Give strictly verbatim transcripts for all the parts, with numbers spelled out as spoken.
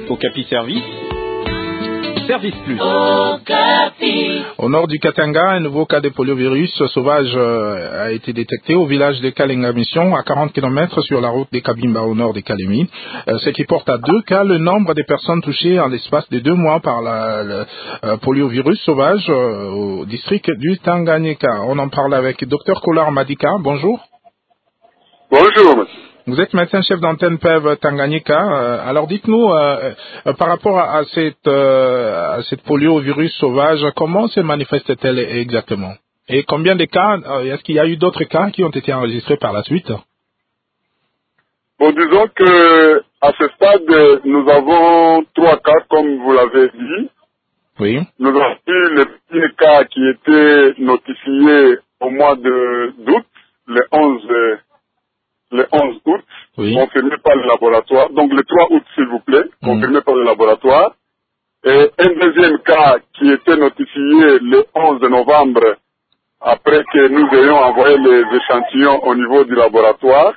Okapi Service, Service Plus. Okapi. Au nord du Katanga, un nouveau cas de poliovirus sauvage euh, a été détecté au village de Kalenga Mission, à quarante kilomètres sur la route des Kabimba au nord de Kalemi, euh, ce qui porte à deux cas le nombre de personnes touchées en l'espace de deux mois par la, le euh, poliovirus sauvage euh, au district du Tanganyika. On en parle avec Docteur Kolar Madika. Bonjour. Bonjour. Vous êtes médecin-chef d'antenne P E V Tanganyika. Euh, alors dites-nous, euh, euh, par rapport à, à, cette, euh, à cette poliovirus sauvage, comment se manifeste-t-elle exactement? Et combien de cas, euh, est-ce qu'il y a eu d'autres cas qui ont été enregistrés par la suite? Bon, disons que à ce stade, nous avons trois cas, comme vous l'avez dit. Oui. Nous avons eu le premier cas qui était notifié au mois de d'août, le onze le onze août, oui. Confirmé par le laboratoire. Donc le trois août, s'il vous plaît, mmh. Confirmé par le laboratoire. Et un deuxième cas qui était notifié le onze novembre, après que nous ayons envoyé les échantillons au niveau du laboratoire.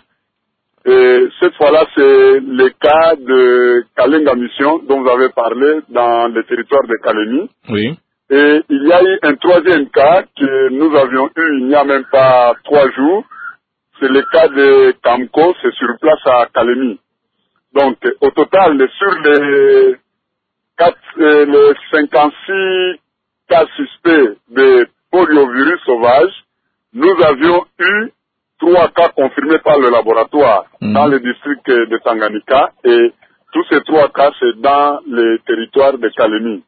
Et cette fois-là, c'est le cas de Kalenga Mission, dont vous avez parlé dans le territoire de Kalemi. Oui. Et il y a eu un troisième cas que nous avions eu il n'y a même pas trois jours. C'est le cas de Kamko, c'est sur place à Kalemi. Donc, au total, sur les, quatre, euh, les cinquante-six cas suspects de poliovirus sauvage, nous avions eu trois cas confirmés par le laboratoire mmh. dans le district de Tanganyika, et tous ces trois cas, c'est dans le territoire de Kalemi.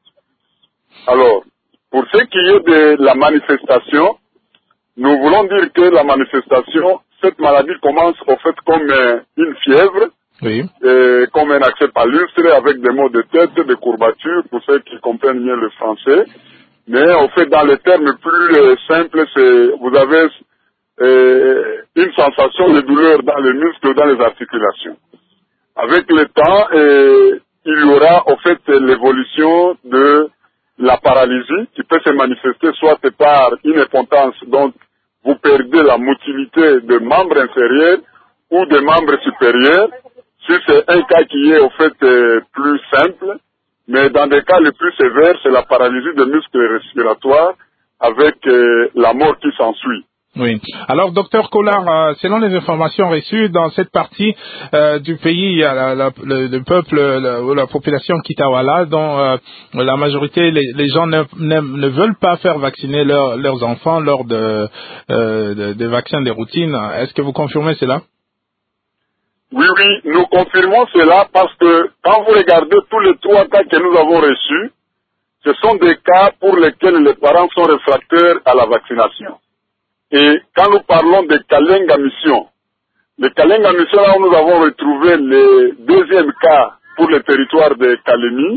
Alors, pour ce qui est de la manifestation, nous voulons dire que la manifestation, cette maladie commence au fait comme euh, une fièvre, oui. euh, comme un accès palustre avec des maux de tête, des courbatures, pour ceux qui comprennent bien le français. Mais au fait, dans les termes plus euh, simples, c'est vous avez euh, une sensation de douleur dans les muscles, dans les articulations. Avec le temps, euh, il y aura au fait l'évolution de la paralysie qui peut se manifester soit par une impotence, donc vous perdez la motilité des membres inférieurs ou des membres supérieurs. Si c'est un cas qui est au fait euh, plus simple, mais dans des cas les plus sévères, c'est la paralysie des muscles respiratoires avec euh, la mort qui s'ensuit. Oui. Alors, docteur Kolar, euh, selon les informations reçues, dans cette partie euh, du pays, il y a la, la, le, le peuple, la, la population Kitawala, dont euh, la majorité, les, les gens ne, ne, ne veulent pas faire vacciner leur, leurs enfants lors de, euh, de, de vaccins de routine. Est-ce que vous confirmez cela? Oui, oui, nous confirmons cela parce que quand vous regardez tous les trois cas que nous avons reçus, ce sont des cas pour lesquels les parents sont réfractaires à la vaccination. Et quand nous parlons de Kalenga Mission, le Kalenga Mission, là où nous avons retrouvé le deuxième cas pour le territoire de Kalemi,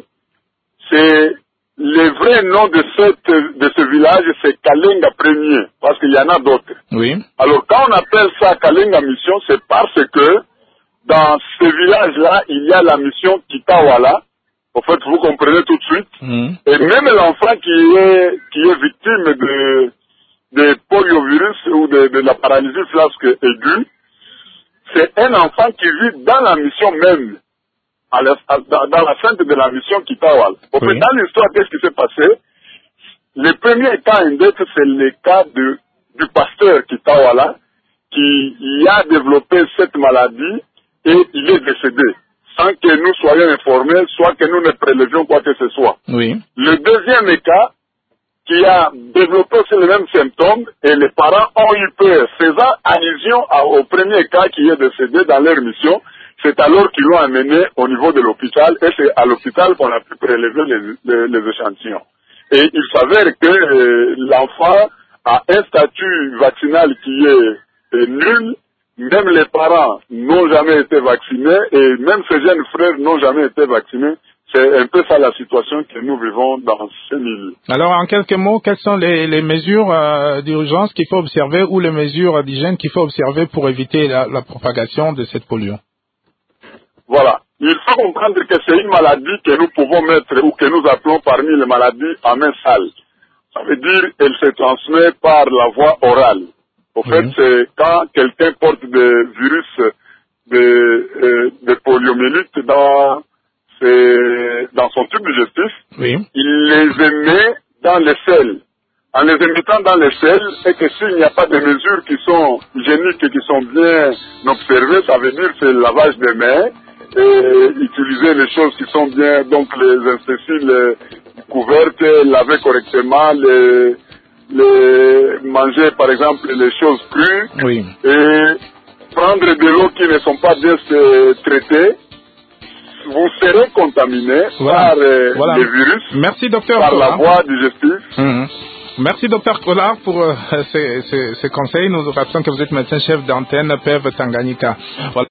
c'est le vrai nom de, cette, de ce village, c'est Kalenga Premier, parce qu'il y en a d'autres. Oui. Alors quand on appelle ça Kalenga Mission, c'est parce que dans ce village-là, il y a la mission Kitawala. En fait, vous comprenez tout de suite. Mmh. Et même l'enfant qui est, qui est victime de de poliovirus ou de, de la paralysie flasque aiguë, c'est un enfant qui vit dans la mission même, à la, à, dans, dans la fin de la mission Kitawal. Au fait, oui. Dans l'histoire, qu'est-ce qui s'est passé? Le premier cas index, c'est le cas de, du pasteur Kitawala, qui y a développé cette maladie et il est décédé, sans que nous soyons informés, soit que nous ne prélevions quoi que ce soit. Oui. Le deuxième cas, qui a développé aussi les mêmes symptômes et les parents ont eu peur, faisant allusion à, au premier cas qui est décédé dans leur mission. C'est alors qu'ils l'ont amené au niveau de l'hôpital et c'est à l'hôpital qu'on a pu prélever les, les, les échantillons. Et il s'avère que euh, l'enfant a un statut vaccinal qui est, est nul, même les parents n'ont jamais été vaccinés et même ses jeunes frères n'ont jamais été vaccinés. C'est un peu ça la situation que nous vivons dans ce milieu. Alors, en quelques mots, quelles sont les, les mesures euh, d'urgence qu'il faut observer ou les mesures d'hygiène qu'il faut observer pour éviter la, la propagation de cette polio? Voilà. Il faut comprendre que c'est une maladie que nous pouvons mettre ou que nous appelons parmi les maladies à main sale. Ça veut dire qu'elle se transmet par la voie orale. Au fait, oui. C'est quand quelqu'un porte des virus de, euh, de poliomyélite dans c'est dans son tube digestif, oui. il les émet dans les selles. En les émettant dans les selles, et que s'il n'y a pas de mesures qui sont hygiéniques et qui sont bien observées, ça veut dire c'est le lavage des mains et utiliser les choses qui sont bien, donc les ustensiles couvertes, laver correctement, les, les manger par exemple les choses crues, oui. et prendre de l'eau qui ne sont pas bien traitées. Vous serez contaminé voilà. par euh, voilà. les virus, Merci, docteur par Collard. la voie digestive. Mmh. Merci, docteur Collard, pour euh, ces, ces, ces conseils. Nous rappelons que vous êtes médecin-chef d'antenne P E V Tanganyika. Voilà.